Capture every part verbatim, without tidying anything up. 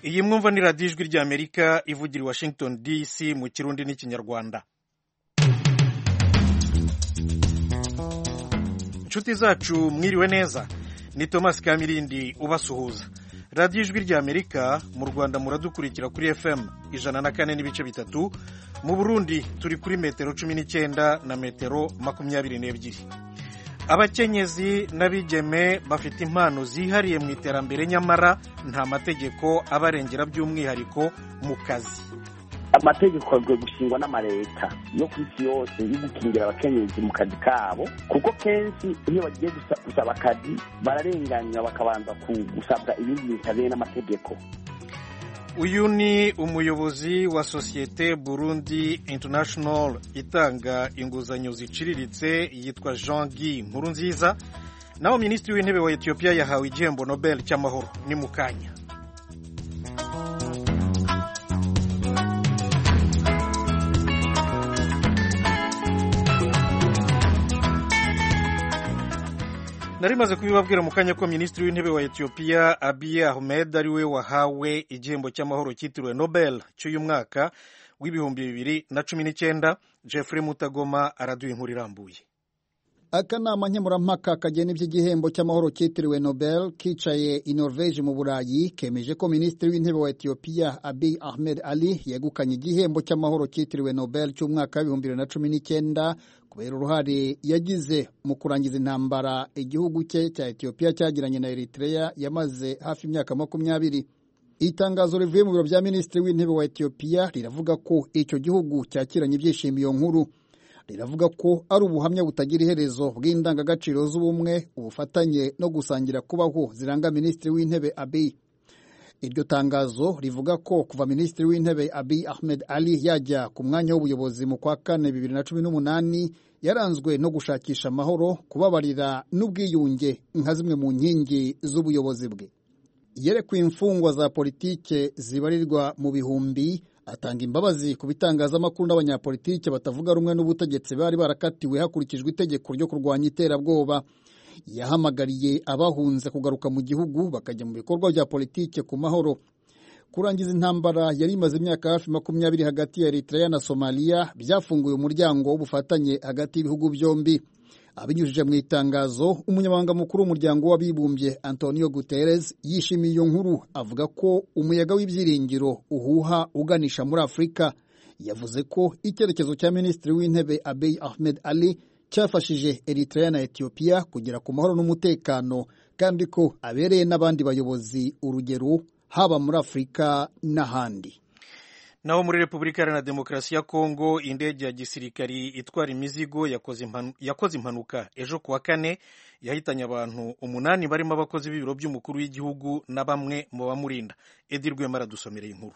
iyi mwumva ni radiyo ijwi ry'Amerika ivugira i Washington D C mu kirundi n'ikinyarwanda. inshuti zacu mwiriwe neza, ni Thomas Kamirindi ubasuhuza. radiyo ijwi ry'Amerika mu Rwanda muradukurikira kuri F M ijana na kane n'ibice bitatu, mu Burundi turi kuri metero cumi n'icyenda na metero makumyabiri n'ebyiri. Abakenyezi n'abigeme bafite impano zihariye mu iterambere, nyamara nta mategeko abarengera by'umwihariko mu kazi. Amategeko agwe gushingwa n'amareta yo ku isi yose yo gukingira abakenyezi mu kazi kabo, kuko kenshi iyo bagiye gusaba akazi bararenganywa bakabanza gusabwa ibindi bitabeye n'amategeko. Uyu ni umuyobozi wa sosiyete Burundi International itanga inguzanyo ziciriritse, yitwa Jean Guy Nkurunziza. Naho minisitiri w'intebe wa Ethiopia yahawe igihembo Nobel cy'amahoro. Ni mukanya. Narimaze kubibabwira mu kanya ko minisitiri w'intebe wa Ethiopia Abiy Ahmed ari we wahawe igihembo cy'amahoro cyitiriwe Nobel cy'uyu mwaka w'ibihumbi bibiri na cumi n'icyenda. Jeffrey Mutagoma araduha inkuru irambuye. Akanama nkemurampaka kagena iby'igihembo cy'amahoro cyitiriwe Nobel kicaye i Norvege mu Burayi kemeje ko minisitiri w'intebe wa Ethiopia Abiy Ahmed Ali yegukanye igihembo cy'amahoro cyitiriwe Nobel cy'umwaka w'ibihumbi bibiri na cumi n'icyenda kubera uruhare yagize mu kurangiza intambara igihugu cye cya Ethiopia cyagiranye na Eritrea yamaze hafi imyaka makumyabiri. Itangazo rivuye mu biro bya minisitiri w'intebe wa Ethiopia riravuga ko icyo gihugu cyakiranye ibyishimo iyo nkuru. Riravuga ko ari ubuhamya butagira iherezo bw'indangagaciro z'ubumwe, ubufatanye no gusangira kubaho ziranga minisitiri w'intebe Abiy. Iryo tangazo rivuga ko kuva minisitiri w'intebe Abiy Ahmed Ali yajya ku mwanya w'ubuyobozi mu kwa kane bibiri na cumi n'umunani yaranzwe no gushakisha amahoro, kubabarira n'ubwiyunge nka zimwe mu nkingi z'ubuyobozi bwe. Yerekuye imfungwa za politike zibarirwa mu bihumbi, atanga imbabazi ku bitangazamakuru n'abanyapolitike batavuga rumwe n'ubutegetsi bari barakatiwe hakurikijwe itegeko ryo kurwanya iterabwoba. Yahamagariye abahunze kugaruka mu gihugu bakajya mu bikorwa bya politike ku mahoro. Kurangiza intambara yari imaze imyaka hafi makumyabiri hagati ya Eritrea na Somalia byafunguye umuryango w'ubufatanye hagati y'ibihugu byombi. Abinyujije mu itangazo, umunyamabanga mukuru w'umuryango w'abibumbye Antonio Guterres yishimiye iyo nkuru, avuga ko umuyaga w'ibyiringiro uhuha uganisha muri Afurika. Yavuze ko icyerekezo cya minisitiri w'intebe Abiy Ahmed Ali cyafashije Eritrea na Ethiopia kugera ku mahoro n'umutekano, kandi ko abereye n'abandi bayobozi urugero haba muri Afurika n'ahandi. Naho muri Repubulika Iharanira Demokarasi ya Kongo, indege ya gisirikari itwara imizigo yakoze impanu, yakoze impanuka ejo kuwa kane yahitanye abantu umunani barimo abakozi b'ibiro by'umukuru w'igihugu na bamwe mu bamurinda. Edi Rwema aradusomereye inkuru.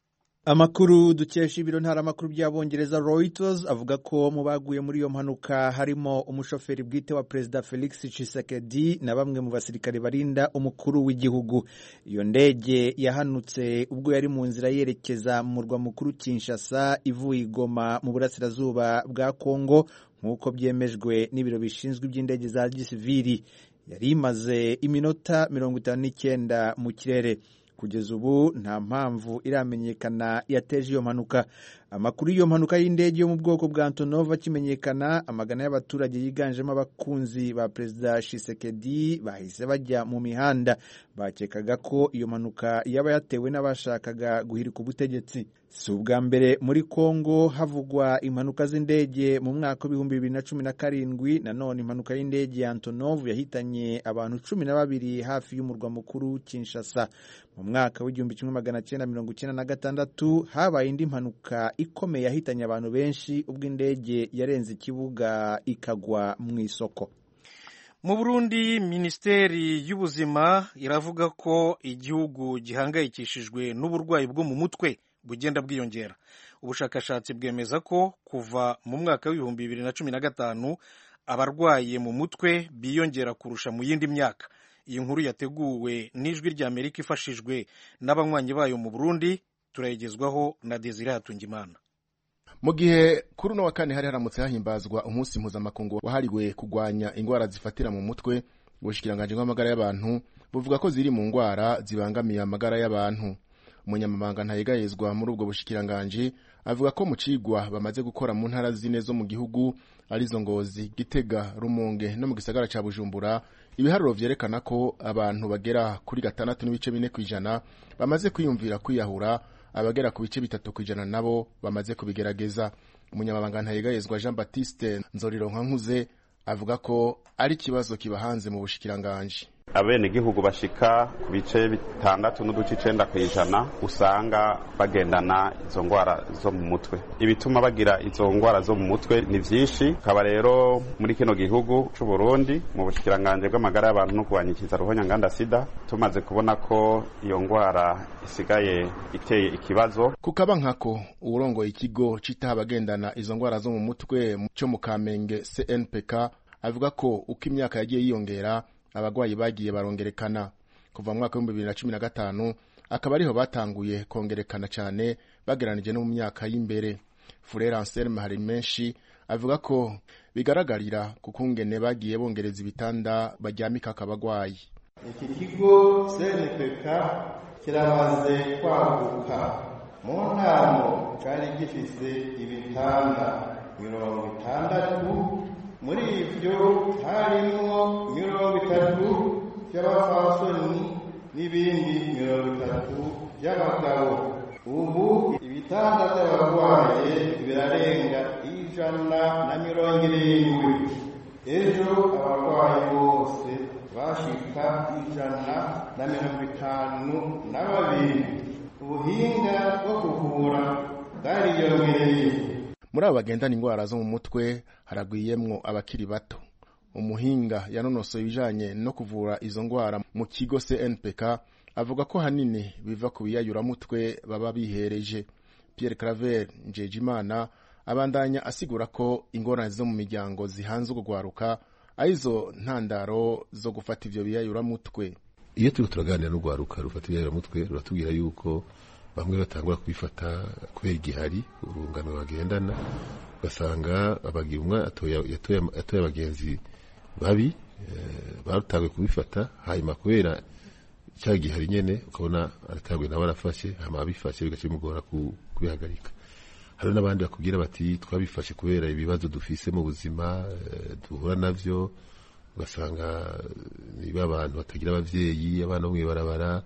Amakuru dukesha ibiro ntaramakuru by'Abongereza Reuters avuga ko mu baguye muri iyo mpanuka harimo umushoferi bwite wa Perezida Felix Tshisekedi na bamwe mu basirikare barinda umukuru w'igihugu. Iyo ndege yahanutse ubwo yari mu nzira yerekeza mu murwa mukuru Kinshasa ivuye Goma mu burasirazuba bwa Kongo, nk'uko byemejwe n'ibiro bishinzwe iby'indege za gisivili. Yari imaze iminota mirongo itanu n'icyenda mu kirere. Kugeza ubu nta mpamvu iramenyekana yateje iyo mpanuka. Amakuru y'iyo mpanuka y'indege yo mu bwoko bwa Antonov akimenyekana, amagana y'abaturage yiganjemo abakunzi ba Perezida Tshisekedi bahise bajya mu mihanda. Bakekaga ko iyo mpanuka yaba yatewe n'abashakaga guhirika ubutegetsi. Si ubwa mbere muri Kongo havugwa impanuka z'indege. Mu mwaka w'ibihumbi bibiri na cumi na karindwi nanone impanuka y'indege ya Antonov yahitanye abantu cumi na babiri hafi y'umurwa mukuru Kinshasa. Mu mwaka w'igihumbi kimwe magana cyenda mirongo icyenda na gatandatu habaye indi mpanuka ikomeye yahitanye abantu benshi ubwo indege yarenze ikibuga ikagwa mu isoko. Mu Burundi, Minisiteri y'Ubuzima iravuga ko igihugu gihangayikishijwe n'uburwayi bwo mu mutwe bugenda bwiyongera. Ubushakashatsi bwemeza ko kuva mu mwaka w'ibihumbi bibiri na cumi na gatanu abarwaye mu mutwe biyongera kurusha mu yindi myaka. Iyi nkuru yateguwe n'Ijwi ry'Amerika ifashijwe n'abanywanyi bayo mu Burundi. Turayigezwaho na Desire Hatungimana. Mu gihe kuri uno wa kane hari haramutse hahimbazwa umunsi mpuzamakungu wahariwe kurwanya ingwara zifatira mu mutwe, ubushikiranganje bw'amagara y'abantu buvuga ko ziri mu ngwara zibangamiye amagara y'abantu. umunyamabanga ntayegayezwa muri ubwo bushikiranganje avuga ko mu cigwa bamaze gukora mu ntara zine zo mu gihugu arizo Ngozi, Gitega, Rumonge no mu gisagara ca Bujumbura, ibiharuro vyerekana ko abantu bagera kuri gatandatu n'ibice bine kwijana bamaze kwiyumvira kwiyahura, abagera ku bice bitatu kwijana nabo bamaze kubigerageza. Umunyamabanga ntayegayezwa Jean Baptiste Nzorironkankuze avuga ko ari kibazo kibahanze mu bushikiranganje. Abene gihugu bashika ku bice bitandatu n'uduce icenda kwijana usanga bagendana izo ngwara zo mu mutwe. Ibituma bagira izo ngwara zo mu mutwe ni vyinshi, kaba rero muri kino gihugu c'u Burundi mu bushikiranganje bw'amagara y'abantu no kubanyikiza ruhonya nganda sida tumaze kubona ko iyo ngwara isigaye iteye ikibazo. Kukaba nkako urongoye ikigo citaha abagendana izo ngwara zo mu mutwe cyo mu Kamenge C N P K avuga ko uko imyaka yagiye yiyongera abagwayi bagiye barongerekana. Kuva mu mwaka wa bibiri na cumi na gatanu akaba ariho batanguye kongerekana cyane bageranije no mu myaka y'imbere. Frère Anselme Harimenshi avuga ko bigaragarira kukungene bagiye bongereza ibitanda baryamika akabagwayi. Iki kigo C N P K kiramaze kwaguka. Mu ntamo cyari gifise ibitanda mirongo itandatu, muri ivyo harimo mirongo itatu by'abafasoni n'ibindi mirongo itatu by'abagabo. Ubu ibitanda by'abarwaye birarenga ijana na mirongo irindwi. Ejo abarwayi bose bashika ijana na mirongo itanu na babiri. Ubuhinga bwo kuvura bwariyongereye. Muri abo bagendana ingwara zo mu mutwe haragwiyemwo abakiri bato. Umuhinga yanonosoye ibijanye no kuvura izo ngwara mu kigo C N P K avuga ko hanini biva ku biyayura mutwe baba bihereje. Pierre Claver Njejimana abandanya asigura ko ingorane zo mu miryango zihanze ugwaruka aizo ntandaro zo gufata ivyo biyayura mutwe. Iyo turi turaganira no gwaruka rufata ibiyayura mutwe ruratubwira yuko bamwe batangura kubifata kubera igihari urungano bagendana, ugasanga abagira umwe atoye atoye abagenzi babi barutanguye kubifata, hanyuma kubera cya gihari nyene ukabona aratanguye nawe arafashe, hama abifashe bigacimugora kubihagarika. Hari n'abandi bakubwira bati twabifashe kubera ibibazo dufise mu buzima duhura navyo, ugasanga niba abantu batagira abavyeyi, abana bamwe barabara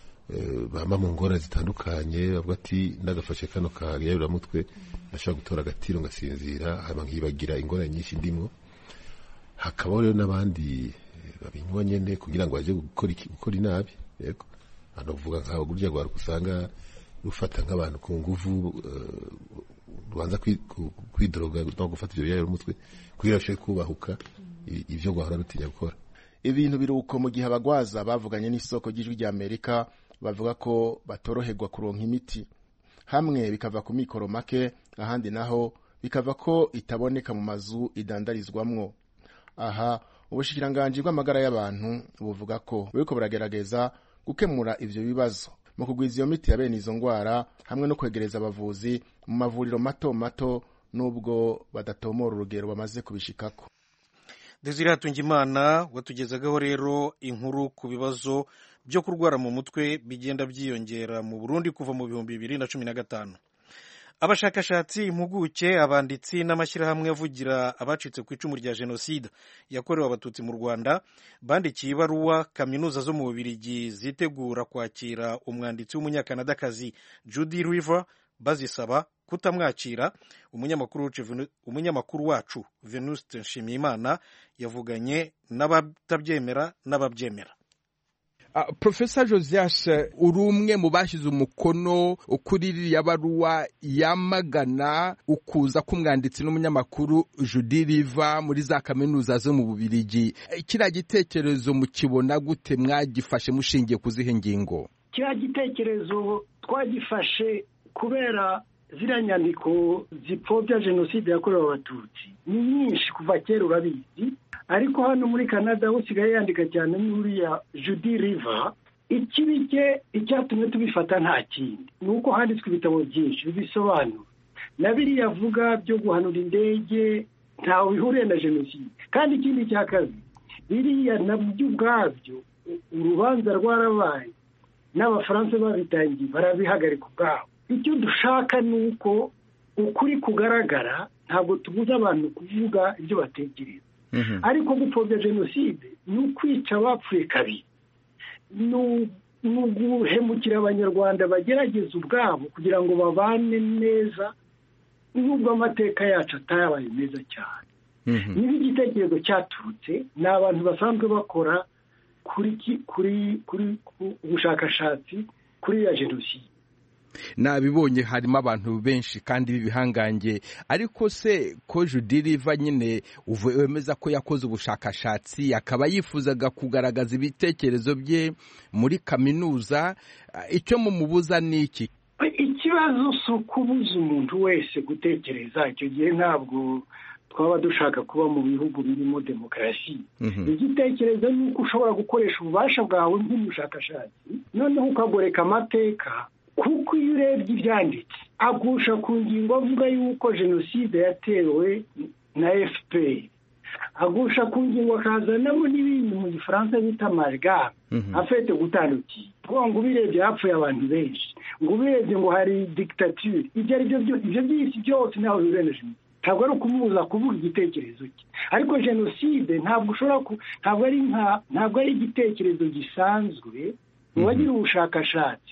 bama mu ngorane zitandukanye, bavuga ati ndagafashe kano kagayura mutwe ndashaka gutora agatiro ngasinzira, hama nkibagira ingorane nyinshi ndimo. Hakabaho rero n'abandi babinywa nyene kugira ngo baje gukora gukora inabi. Yego hano vuga nkaho gurya gwaruka usanga rufata nk'abantu ku nguvu rwanza kwidroga no gufata ibyo biyayura mutwe kugira bashe kubahuka ivyo gwahora rutinya gukora. Ibintu biruko mu gihe abagwaza bavuganye n'isoko ry'ijwi rya Amerika bavuga ko batoroherwa kuronka imiti, hamwe bikava ku mikoro make, ahandi naho bikava ko itaboneka mu mazu idandarizwamwo. Aha ubushikiranganje bw'amagara y'abantu buvuga ko buriko buragerageza gukemura ivyo bibazo mu kugwiza iyo miti ya bene izo ngwara, hamwe no kwegereza abavuzi mu mavuriro mato mato nubwo badatomora urugero bamaze kubishikako. Desire Hatungimana watugezagaho rero inkuru ku bibazo byo kurwara mu mutwe bigenda byiyongera mu Burundi kuva mu bihumbi bibiri na cumi na gatanu. Abashakashatsi, impuguke, abanditsi n'amashyirahamwe avugira abacitse ku icumu rya jenoside yakorewe abatutsi mu Rwanda bandikiye ibaruwa kaminuza zo mu Bubiligi zitegura kwakira umwanditsi w'umunyakanadakazi Judy River bazisaba kutamwakira. Umunyamakuru umunyamakuru wacu Venuste Nshimiyimana yavuganye n'abatabyemera n'ababyemera. Uh, Professor Josias uri umwe mu bashize umukono kuri iriya baruwa yamagana ukuza k'umwanditsi n'umunyamakuru Judy River muri za kaminuza zo mu Bubiligi. Kiriya gitekerezo mukibona gute, mwagifashe mushingiye kuzihe ngingo? Kiriya gitekerezo twagifashe kubera ziriya nyandiko zipfobya jenoside yakorewe abatutsi ni nyinshi kuva kera urabizi, ariko hano muri Canada usigaye yandika cyane n'uriya Judy River. Ikibi cye icyatumye tubifata nta kindi nuko handitswe ibitabo byinshi bibisobanura, na biriya avuga byo guhanura indege ntawe bihuriye na jenoside. Kandi ikindi cya kabiri, biriya nabyo ubwabyo urubanza rwarabaye n'abafaransa babitangiye barabihagarika ubwabo. Icyo dushaka ni uko ukuri kugaragara, ntabwo tubuza abantu kuvuga ibyo batekereza, ariko gupfobya jenoside ni ukwica abapfuye kabiri, ni uguhemukira abanyarwanda bagerageza ubwabo kugira ngo babane neza nubwo amateka yacu atayabaye meza cyane. niba igitekerezo cyaturutse ni abantu basanzwe bakora kuri kuri kuri ubushakashatsi kuri ya jenoside. nabibonye harimo abantu benshi kandi b'ibihangange, ariko se ko Judy Riva nyine wemeza ko yakoze ubushakashatsi akaba yifuzaga kugaragaza ibitekerezo bye muri kaminuza, icyo mumubuza ni iki? Ikibazo si ukubuza umuntu wese gutekereza, icyo gihe ntabwo twaba dushaka kuba mu bihugu birimo demokarasi. Igitekerezo ni uko ushobora gukoresha ububasha bwawe nk'umushakashatsi noneho ukagoreka amateka, kuko iyo urebye ibyanditse agusha ku ngingo avuga yuko jenoside yatewe na F P R, agusha ku ngingo akazanamo n'ibintu mu gifaransa bita amalgame afite gutandukira, ngo ubirebye hapfuye abantu benshi, ngo ubirebye ngo hari dictature. Ibyo ari byo ibyo byinshi byose ntaho bibeneje, ntabwo ari ukumubuza kuvuga igitekerezo cye. Ariko jenoside ntabwo ushobora ntabwo ari nka ntabwo ari igitekerezo gisanzwe mu bagira ubushakashatsi,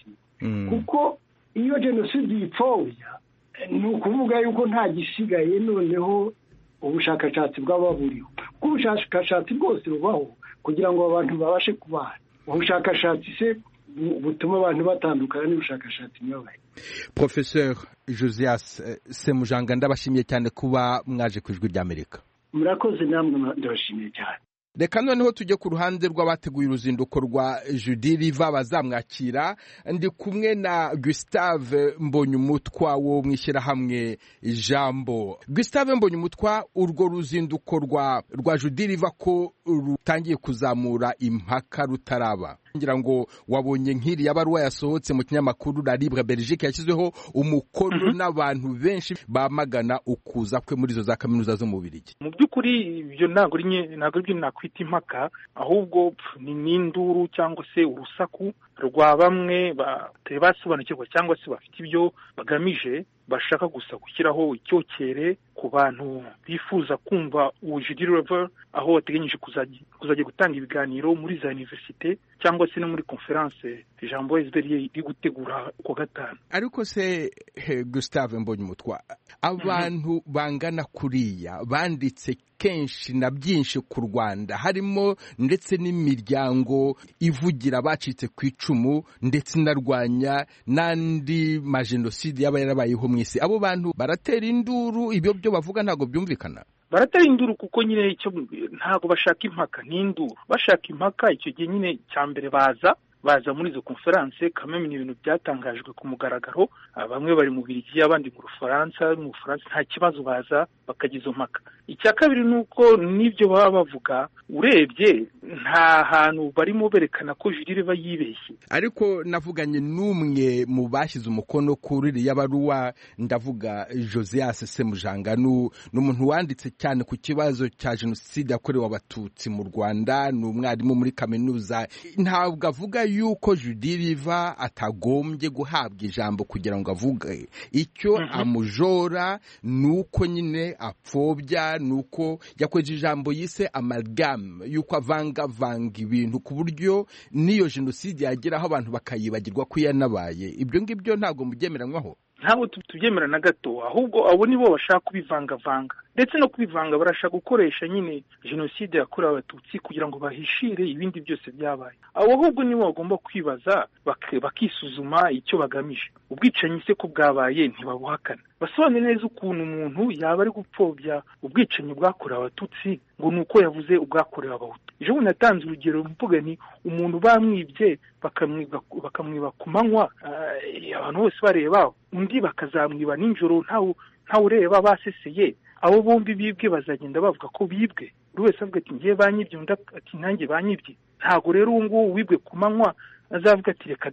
kuko iyo jenoside yipfobya ni ukuvuga yuko nta gisigaye, noneho ubushakashatsi bwaba buriho, kuko ubushakashatsi bwose bubaho kugira ngo abantu babashe kubana. Ubushakashatsi se butuma abantu batandukana n'ubushakashatsi nyabaye. Professeur Josias Semujanga, ndabashimiye cyane kuba mwaje ku Ijwi ry'Amerika. Murakoze, namwe ndabashimiye cyane. Reka noneho tujye ku ruhande rw'abateguye uruzinduko rwa Judy Riva bazamwakira. Ndi kumwe na Gustave Mbonyumutwa wo mwishyirahamwe Jambo. Gustave Mbonyumutwa, urwo ruzinduko rwa rwa Judy Riva ko rutangiye kuzamura impaka rutaraba, ngira ngo wabonye nk'iri yabaruwa yasohotse mu kinyamakuru La Libre Belgique yashyizweho umukono n'abantu benshi bamagana ukuza kwe muri zo za kaminuza zo mu Bubiligi. Mu by'ukuri ibyo ntabwo ntabwo ibyo nakwita impaka, ahubwo ni n'induru cyangwa se urusaku rwa bamwe batari basobanukirwa cyangwa se bafite ibyo bagamije, bashaka gusa gushyiraho icyokere ku bantu bifuza kumva uwo Judy Riva, aho bateganyije kuzajya gutanga ibiganiro muri za universite cyangwa se no muri conference Jambo S B R iri gutegura ku gatanu. Ariko se Gustave Mbonyumutwa, abantu bangana kuriya banditse kenshi na byinshi ku Rwanda, harimo ndetse n'imiryango ivugira abacitse ku icumu ndetse inarwanya n'andi majenoside yaba yarabayeho mu isi. Abo bantu baratera induru, ibyo byo bavuga ntabwo byumvikana. Baratera induru kuko nyine icyo ntabwo bashaka impaka, ni induru. Bashaka impaka, icyo gihe nyine cya mbere baza baza muri izo conference kameme, ni ibintu byatangajwe ku mugaragaro. Bamwe bari mu Bubiligi, abandi mu Bufaransa. Mu Bufaransa nta kibazo, baza bakagiza impaka. Icya kabiri ni uko n'ibyo baba bavuga urebye nta hantu barimo berekana ko Judy Riva yibeshye. Ariko navuganye n'umwe mu bashyize umukono kuri iriya baruwa, ndavuga Josias Semujanga, n'umuntu wanditse cyane ku kibazo cya jenoside yakorewe abatutsi mu Rwanda, ni umwarimu muri kaminuza. Ntabwo avuga yuko Judy Riva atagombye guhabwa ijambo kugira ngo avuge. Icyo amujora nuko nyine apfobya, nuko yakoze ijambo yise amalgame, yuko avangavanga ibintu ku buryo niyo jenoside yageraho abantu bakayibagirwa ko yanabaye. Ibyo ngibyo ntabwo mubyemeranywaho? Ntabwo tubyemera na gato, ahubwo abo nibo bashaka kubivangavanga, ndetse no kubivanga barashaka gukoresha nyine jenoside yakorewe abatutsi kugira ngo bahishire ibindi byose byabaye. Abo ahubwo nibo bagomba kwibaza bakisuzuma icyo bagamije. Ubwicanyi se ko bwabaye ntibabuhakana, basobanure neza ukuntu umuntu yaba ari gupfobya ubwicanyi bwakorewe abatutsi ngo ni uko yavuze ubwakorewe abahutu. Ejo bundi natanze urugero mvuga ni umuntu bamwibye bakamwiba bakamwiba ku manywa, abantu bose bareba, undi bakazamwiba nijoro ntawe ntawe ureba, baseseye. Abo bombi bibwe bazagenda bavuga ko bibwe, buri wese avuga ati ngiye banyibye, undi ati nanjye banyibye. Ntago rero uwo nguwo wibwe ku manywa azavuga ati reka da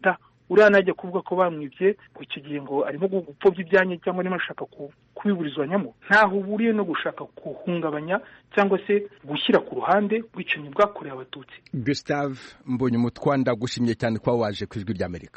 uriya najya kuvuga ko bamwibye ku icyo gihe ngo arimo gupfobya ibyanyu cyangwa arimo ashaka kubiburizwanyamo, ntaho uburiye no gushaka guhungabanya cyangwa se gushyira ku ruhande ubwicanyi bwakorewe abatutsi. Gustave Mbonyumutwa, ndagushimye cyane kuba waje ku Ijwi ry'Amerika.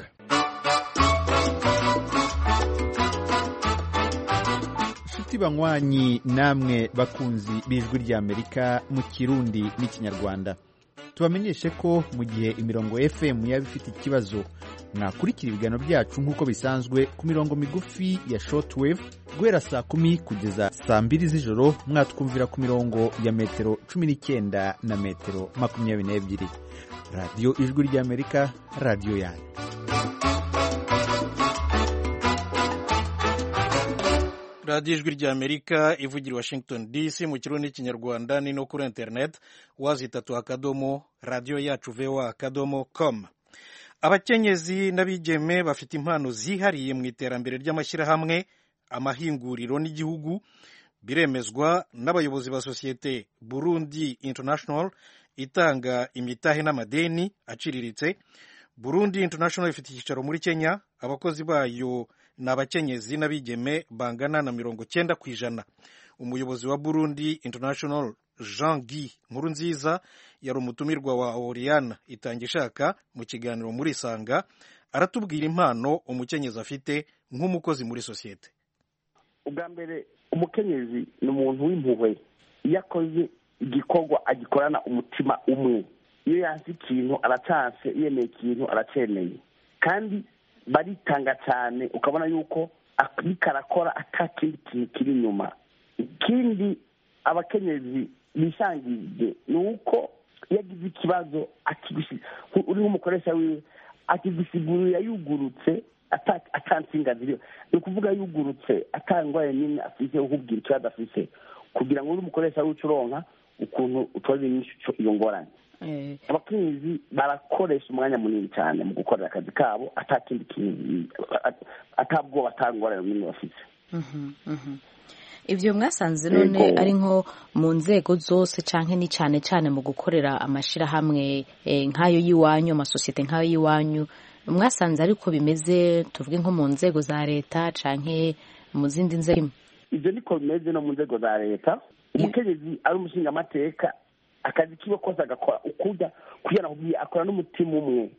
Nshuti banywanyi namwe bakunzi b'Ijwi ry'Amerika mu Kirundi n'Ikinyarwanda, tubamenyeshe ko mu gihe imirongo F M yaba ifite ikibazo, mwakurikira ibiganiro byacu nk'uko bisanzwe ku mirongo migufi ya shortwave guhera saa kumi kugeza saa mbiri z'ijoro, mwatwumvira ku mirongo ya metero cumi n'icyenda na metero makumyabiri n'ebyiri. Radiyo Ijwi ry'Amerika, radiyo yanyu. radiyo Ijwi ry'Amerika ivugira i Washington D C mu Kirundi n'Ikinyarwanda, ni no kuri internet wazitatu akadomo radiyo yacu voa akadomo com. Abakenyezi n'abigeme bafite impano zihariye mu iterambere ry'amashyirahamwe, amahinguriro n'igihugu, biremezwa n'abayobozi ba sosiyete Burundi International itanga imitahe n'amadeni aciriritse. Burundi International ifite icyicaro muri Kenya, abakozi bayo ni abakenyezi n'abigeme bangana na mirongo cyenda ku ijana. Umuyobozi wa Burundi International Jean Guy Nkurunziza yari umutumirwa wa Oriana Itangishaka mu kiganiro muri Sanga, aratubwira impano umukenyezi afite nk'umukozi muri sosiyete. Ubwa mbere, umukenyezi ni umuntu w'impuhwe. Iyo akoze igikorwa agikorana umutima umwe. Iyo yanse ikintu aracanse, yemeye ikintu araceneye, kandi baritanga cyane, ukabona yuko ariko arakora atakindi kintu kiri inyuma. Ikindi abakenyezi bishangije ni uko yagize ikibazo uri nk'umukoresha wiwe akigisigurira yugurutse atansinga ziriho, ni ukuvuga yugurutse atangwaye nyine afise ukubwira ikibazo afise, kugira ngo uri umukoresha w'ucuronka ukuntu utoza inyishu iyo ngorane. Abakenyezi barakoresha umwanya munini cyane mu gukorera akazi kabo, atakindi kintu, atabwoba atangorane munini bafise. Ivyo mwasanze none ari nko mu nzego zose canke ni cyane cyane mu gukorera amashirahamwe nk'ayo yiwanyu, amasosiyete nk'ayo yiwanyu, mwasanze ariko bimeze tuvuge nko mu nzego za leta canke mu zindi nzego? Ivyo niko bimeze no mu nzego za leta. Umukenyezi ari umushinga amateka, akazi kiwe kose agakora ukuja kugira ngo akora n'umutima umwe,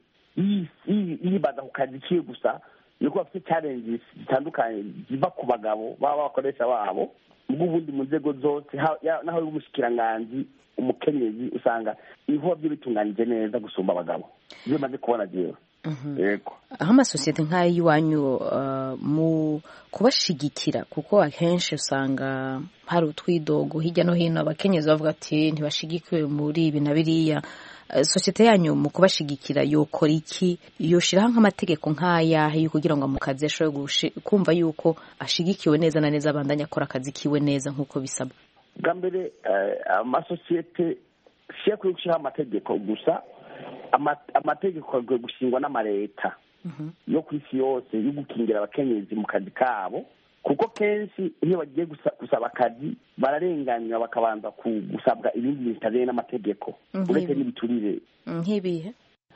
yibaza ku kazi kiwe gusa. Niko bafite challenges zitandukanye ziva ku bagabo baba bakoresha babo. Ubwo ubundi mu nzego zose naho y'umushikiranganji, umukenyezi usanga ibikorwa byo bitunganije neza gusumba abagabo. Ibyo maze kubona jewe. Yego. Aho amasosiyete nk'ayo iwanyu uh, mu kubashigikira, kuko akenshi usanga hari utwidogo hirya no hino, abakenyezi bavuga ati ntibashigikiwe muri ibi na biriya. Uh, sosiyete yanyu mu kubashigikira yokora iki? Yoshiraho nk'amategeko nk'ayahe yo kugira ngo mu kazi ashobore kumva yuko ashigikiwe neza na neza, abandanya akora akazi kiwe neza nk'uko bisabwa? Bwa mbere amasosiyete siya kuri gushyiraho amategeko gusa, amategeko agomba gushingwa n'amareta yo ku isi yose yo gukingira abakenyezi mu kazi kabo, kuko kenshi iyo bagiye gusaba akazi bararenganywa bakabanza gusabwa ibindi bintu bitajyanye n'amategeko, uretse n'ibiturire. Nk'ibihe?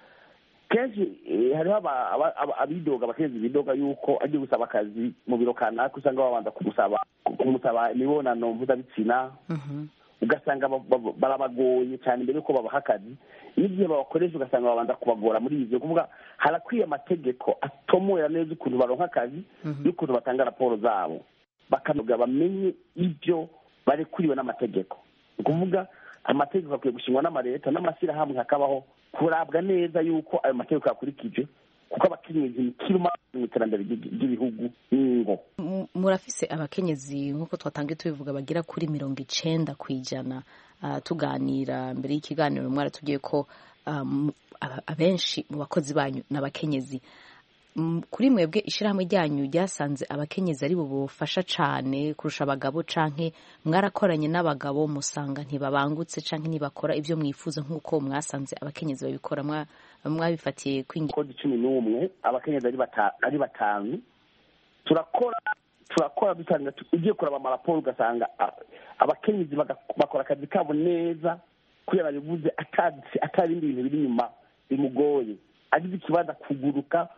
Kenshi hariho abidoga, abakenyezi bidoga yuko agiye gusaba akazi mu biro kanaka, usanga babanza kumusaba kumusaba imibonano mpuzabitsina, ugasanga barabagoye cyane mbere yuko babaha akazi. N'igihe babakoresha ugasanga babanza kubagora muri ibyo. Kuvuga harakwiye amategeko atomora neza ukuntu baronka akazi n'ukuntu batanga raporo zabo, bakanoga bamenye ibyo barekuriwe n'amategeko. Ni ukuvuga amategeko akwiye gushingwa n'amareta, n'amashyirahamwe hakabaho kurabwa neza yuko ayo mategeko yakurikije, kuko abakenyezi ni kiruma mu iterambere ry'ibihugu n'ingo. Murafise abakenyezi nk'uko twatangiye tubivuga bagira kuri mirongo icenda ku ijana. Uh, tuganira mbere y'ikiganiro mwaratubwiye ko um, abenshi mu bakozi banyu n'abakenyezi. Um, kuri mwebwe ishirahamwe ryanyu ryasanze abakenyezi ari bo bofasha cane kurusha abagabo, canke mwarakoranye n'abagabo musanga ntibabangutse canke ntibakora ivyo mwifuza nk'uko mwasanze abakenyezi babikora? Mwabifatiye kwingi kodi cumi n'umwe abakenyezi ari batanu ari batanu turakora turakora dutanga ugiye kuraba amaraporo ugasanga abakenyezi bakora akazi kabo neza, kugira bivuze atari atari ibintu biri nyuma bimugoye. Agize ikibazo kuguruka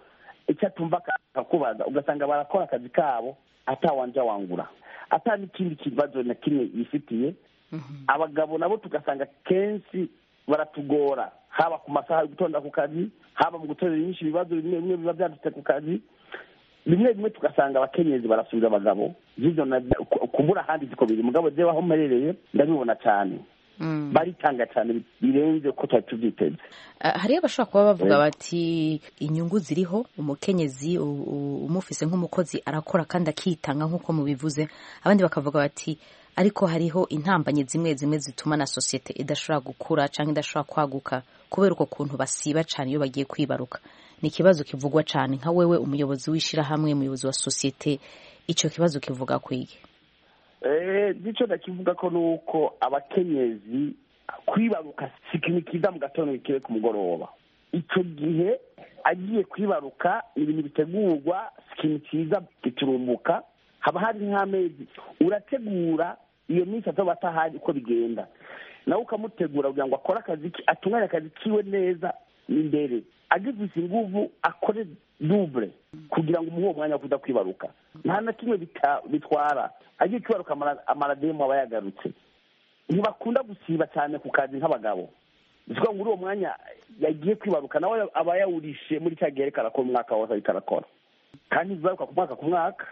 icyo atumva akakubaza ugasanga barakora akazi kabo atawanja wangura ata n'ikindi kibazo na kimwe yifitiye. Abagabo nabo tugasanga kenshi baratugora haba ku masaha yo gutonda ku kazi, haba mu gutorera inyinshi ibibazo bimwe bimwe biba byadutse ku kazi. Bimwe bimwe tugasanga abakenyezi barasubiza abagabo zizo kubura ahandi ziko biri mugabo jewe aho mperereye ndabibona cyane. Mm. Baritanga cyane birenze ko twari tubyiteze. Uh, hariyo abashobora kuba bavuga bati inyungu ziriho umukenyezi umufise nk'umukozi arakora kandi akitanga nk'uko mubivuze, abandi bakavuga bati ariko hariho intambanye zimwe zimwe zituma na societe idashobora gukura canke idashobora kwaguka kubera uko kuntu basiba cyane iyo bagiye kwibaruka. Ni ikibazo kivugwa cyane nka wewe umuyobozi wishira hamwe umuyobozi wa societe, ico kibazo kivuga kwige? Eh, dico ndakivuga ko nuko abakenyezi kwibaruka sikini kiza mu gatondo kiwe ku mugoroba. Ico gihe agiye kwibaruka ibintu bitegurwa sikini kiza giturumbuka, haba hari nk'amezi urategura iyo minsi azobatahari uko bigenda, nawe ukamutegura kugira ngo akore akazi atunganye akazi kiwe neza imbere, agize inguvu akore double kugira ngo umuho mwanya kuda kwibaruka. Nta na kimwe bitwara agiye kwibaruka amarademo aba yagarutse. Ntibakunda gusiba cyane ku kazi nk'abagabo, bivuga ngo uwo mwanya yagiye kwibaruka nawe aba yawurishe muri cya gihe rekara ko umwaka wose ariko arakora kandi bibaruka ku mwaka ku mwaka.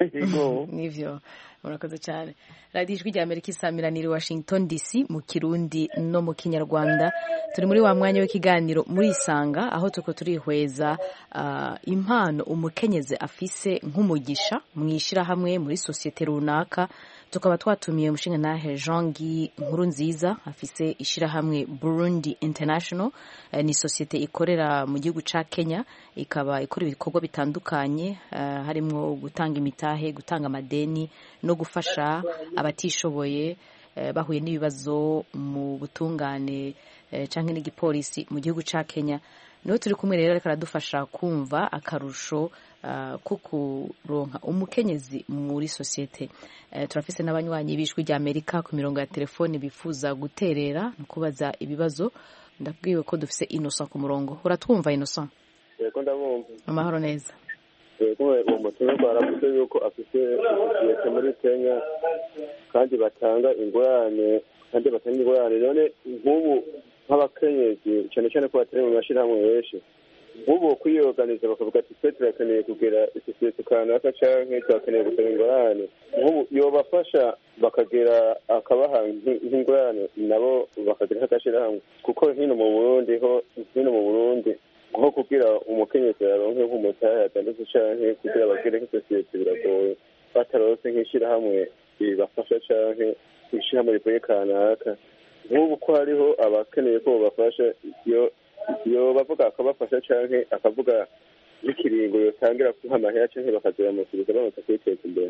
Nivyo murakoze cyane. Radio Ijwi rya Amerika isamiraniye Washington D C mu Kirundi no mu Kinyarwanda. Turi muri wa mwanya w'ikiganiro muri Isanga aho tuko turihweza uh, impano umukenyeze afise nk'umugisha mwishira hamwe muri societe runaka. Tukaba twatumiye umushinga nahe Jean-Guy Nkurunziza afise ishira hamwe Burundi International, uh, ni societe ikorera mu gihugu ca Kenya, ikaba ikora ibikorwa bitandukanye uh, harimo gutanga imitahe, gutanga amadeni no gufasha abatishoboye uh, bahuye n'ibibazo mu butungane uh, canke n'igipolisi mu gihugu ca Kenya. Niho turi kumwe rero ariko aradufasha kumva akarusho uh, kukuronka umukenyezi muri societe. Uh, turafise n'abanywanyi bishwe rya Amerika ku mirongo ya telefone bifuza guterera no kubaza ibibazo. Ndabwiwe ko dufise Innocent ku murongo. Uratwumva Innocent? Yego ndabumva. Amahoro neza. Yego uwo mutumwa baravuze yuko afise societe muri Kenya kandi batanga ingurane kandi batanga ingurane none nk'ubu nk'abakenyezi cyane cyane ko batari mu mashirahamwe menshi nk'ubu kwiyoganiza bakavuga ati twe turakeneye kugira isosiyete kanaka canke turakeneye gusaba ingurane, nk'ubu yobafasha bakagera akabaha nk'ingurane nabo bakagira nk'agashirahamwe, kuko hino mu Burundi ho hino mu Burundi nko kugira umukenyezi aronke nk'umutahe atandatu canke kugira bagire nk'isosiyete biragoye bataronse nk'ishirahamwe bibafasha canke ishirahamwe rivuye kanaka. Nk'ubu ko hariho abakeneye ko bafasha iyo iyo bavuga akabafasha canke akavuga ikiringo yotangira kuha amahera canke bakazira amusubiza bamaze kwiteza imbere.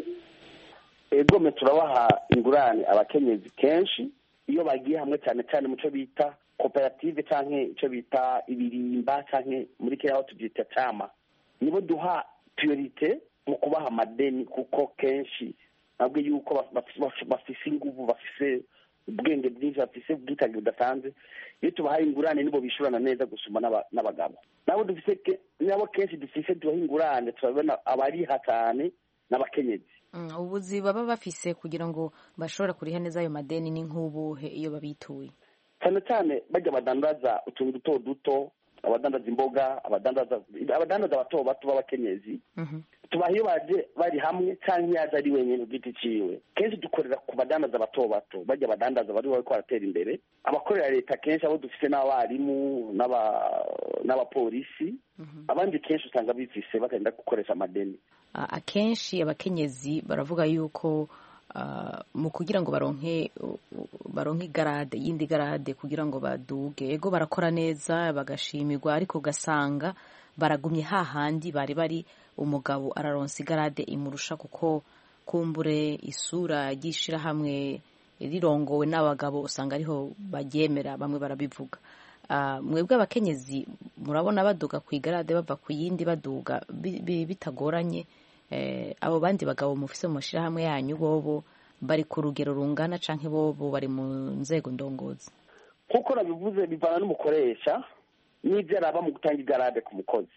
Ego me turabaha ingurane abakenyezi kenshi iyo bagiye hamwe cyane cyane muco bita koperative canke ico bita ibirimba canke muri kera aho tubyita chama, nibo duha priorite mu kubaha amadeni kuko kenshi nabwo yuko bafise inguvu bafise ubwenge bwinshi bafise ubwitange budasanzwe. Iyo tubahaye ingurane nibo bishurana neza gusuma n'abagabo nabo dufise nabo kenshi dufise tubaha ingurane turabona abariha cyane n'abakenyezi. Mm, ubuzi baba bafise kugira ngo bashobora kuriha neza ayo madeni ni nk'ubuhe iyo babituye? Cyane cyane bajya badandaza utuntu duto duto, abadandaza imboga, abadandaza abadandaza bato bato b'abakenyezi. Mhm. Tubaha iyo baje bari hamwe cyangwa yaje ari wenyine ugiti ciwe. Kenshi dukorera ku badandaza bato bato, bajya badandaza bari bari kwaratera imbere. Abakorera leta kenshi abo dufise n'abarimu n'aba n'abapolisi. Mhm. Abandi kenshi usanga bifise bakagenda gukoresha amadeni. Uh, akenshi abakenyezi baravuga yuko uh, mu kugira ngo baronke uh, baronke garade yindi garade kugira ngo baduge ego barakora neza bagashimirwa, ariko gasanga baragumye hahandi bari bari umugabo araronsa garade imurusha kuko kumbure isura gishira hamwe rirongowe n'abagabo usanga ariho bagyemera, bamwe barabivuga. Uh, mwebwe abakenyezi murabona baduga ku igarade bava ku yindi baduga bitagoranye? Eh, abo bandi bagabo mufise mu mashirahamwe yanyu bobo bari ku rugero rungana canke bobo bari mu nzego ndongozi? Kuko nabivuze bivana n'umukoresha n'ivyo araba mu gutanga igarade ku mukozi.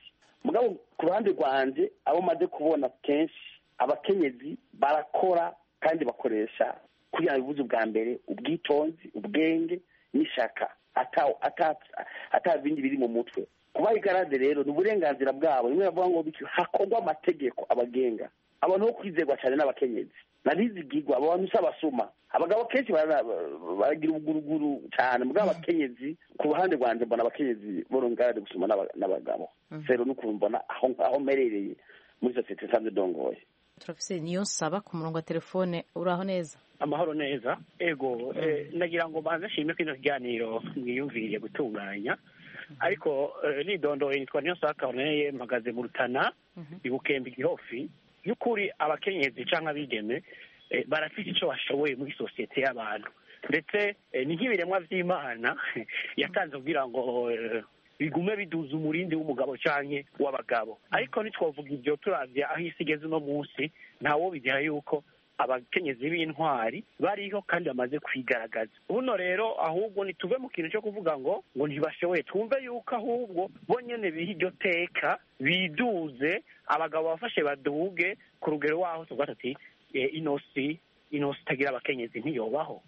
mugabo ku ruhande rwanje abo maze kubona kenshi abakenyezi barakora kandi bakoresha kugira ngo bivuze ubwa mbere ubwitonzi ubwenge n'ishaka ata bindi biri mu mutwe kuba igarade rero ni uburenganzira bwabo rimwe bavuga ngo hakorwa amategeko abagenga abantu bo kwizerwa cyane n'abakenyezi nabizigirwa abo bantu s'abasuma abagabo kenshi baragira ubuguruguru cyane mugabo abakenyezi ku ruhande rwanje mbona abakenyezi borongarade gusuma n'abagabo rero nuko mbona aho aho merereye muri societe nsanzwe dongoye turafise niyo nsaba ku murongo wa telefone uraho neza amahoro neza ego nagira ngo banze nshime ko ino kiganiro mwiyumviriye gutunganya ariko nidondoye nitwa niyo nsaba Corneille mpagaze mu Rutana ibukembe igihofi y'ukuri abakenyezi canke abigeme barafite ico bashoboye muri societe y'abantu ndetse ni nk'ibiremwa vy'Imana yatanze kugira ngo bigume biduza umurindi w'umugabo canke w'abagabo ariko nitwovuga ivyo turavye aho isi igeze uno munsi ntawo bigira yuko abakenyezi b'intwari bariho kandi bamaze kwigaragaza buno rero ahubwo nituve mu kintu cyo kuvuga ngo ngo ntibashoboye twumve yuko ahubwo bo nyene biha iryo teka biduze abagabo bafashe baduge ku rugero waho tuvuga ati inosi inosi tagira abakenyezi ntiyobaho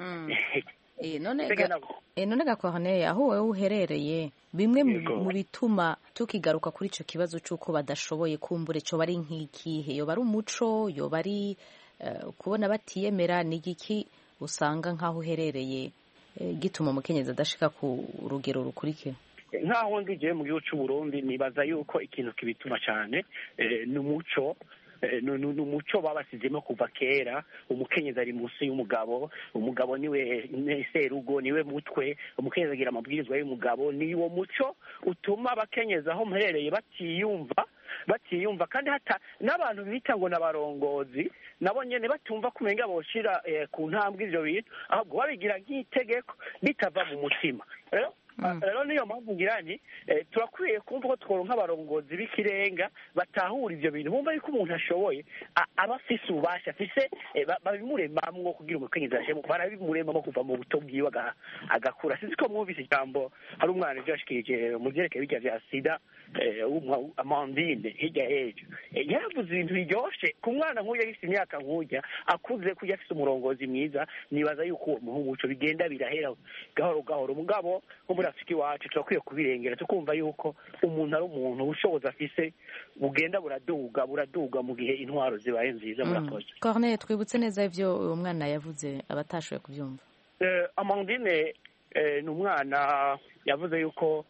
none gakorane aho wowe uherereye bimwe mu bituma tukigaruka kuri icyo kibazo cy'uko badashoboye kumbura icyo bari nk'ikihe yoba ari umuco yoba ari kubona batiyemera ni igiki usanga nk'aho uherereye gituma umukenyezi adashika ku rugero rukurikira nk'aho ndigiye mu gihugu cy'u Burundi nibaza yuko ikintu kibituma cyane ni umuco ni umuco babasizemo kuva kera umukenyezi ari munsi y'umugabo umugabo niwe serugo niwe mutwe umukenyezi agira amabwirizwa y'umugabo ni uwo muco utuma abakenyezi aho mperereye batiyumva batiyumva kandi hata n'abantu bita ngo n'abarongozi nabo nyene batumva kumenga boshira ku ntambwe ivyo bintu ahubwo babigira nk'itegeko bitava mu mutima rero rero niyo mpamvu ngira nti turakwiye kumva ko tworonka abarongozi b'ikirenga batahura ivyo bintu bumva yuko umuntu ashoboye aba afise ububasha afise babimuremamwo kugira umukenyezi ashemo barabimuremamo kuva mu buto bwiwe agakura sinzi ko mwumvise ijambo hari umwana ejo yashikirije mu vyerekeye birya vya sida Amandine hirya y'ejo yaravuze ibintu biryoshe ku mwana nk'uyu afise imyaka nk'urya akuze kuja afise umurongozi mwiza nibaza yuko uwo muhumuco bigenda birahera gahoro gahoro mugabo muri Afurika iwacu turakwiye kubirengera tukumva yuko umuntu ari umuntu ubushobozi afise bugenda buraduga buraduga mu gihe intwaro zibaye nziza murakoze Corneille twibutse neza ivyo uwo mwana yavuze abatashoboye kubyumva Amandine ni umwana yavuze yuko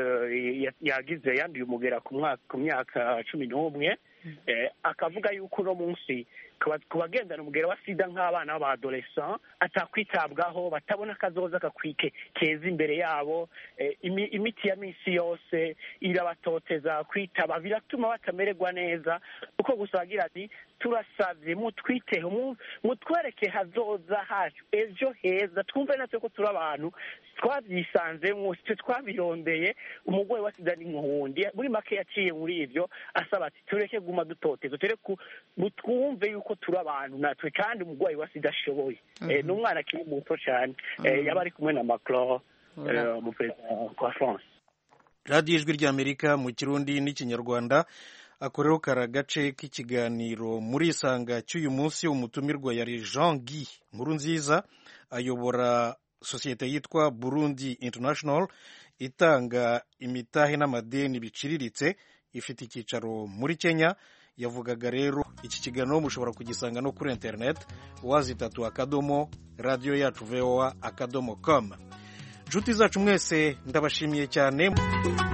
yagize yanduye umugera ku myaka cumi n'umwe akavuga yuko uno munsi ku bagendana umugera wa sida nk'abana b'abadolescent atakwitabwaho batabona akazoza kakwike keza imbere yabo imiti ya minsi yose irabatoteza kwitaba biratuma batamererwa neza uko gusa bagira ati turasavye mutwiteho mutwereke hazoza hacu ejo heza twumve natwe ko turi abantu twavyisanzemwo twe twabirondeye umugwayi wa sida ni muhundi muri make yaciye muri ivyo asaba ati tureke guma dutoteza tureke twumve yuko turi abantu natwe kandi umugwayi wa sida ashoboye ni umwana akiri muto cyane yaba ari kumwe na Macron mu perezida wa France. radiyo ijwi ry'Amerika mu kirundi n'ikinyarwanda akorero karagace k'ikiganiro muri isanga cy'uyu munsi umutumirwa yari Jean Guy Nkurunziza ayobora sosiyete yitwa Burundi International itanga imitahe n'amadeni biciriritse ifite icyicaro muri Kenya yavugaga rero iki kiganiro mushobora kugisanga no kuri internet wazitatu akadomo radio yacu voa akadomo com. Nshuti zacu mwese ndabashimiye cyane.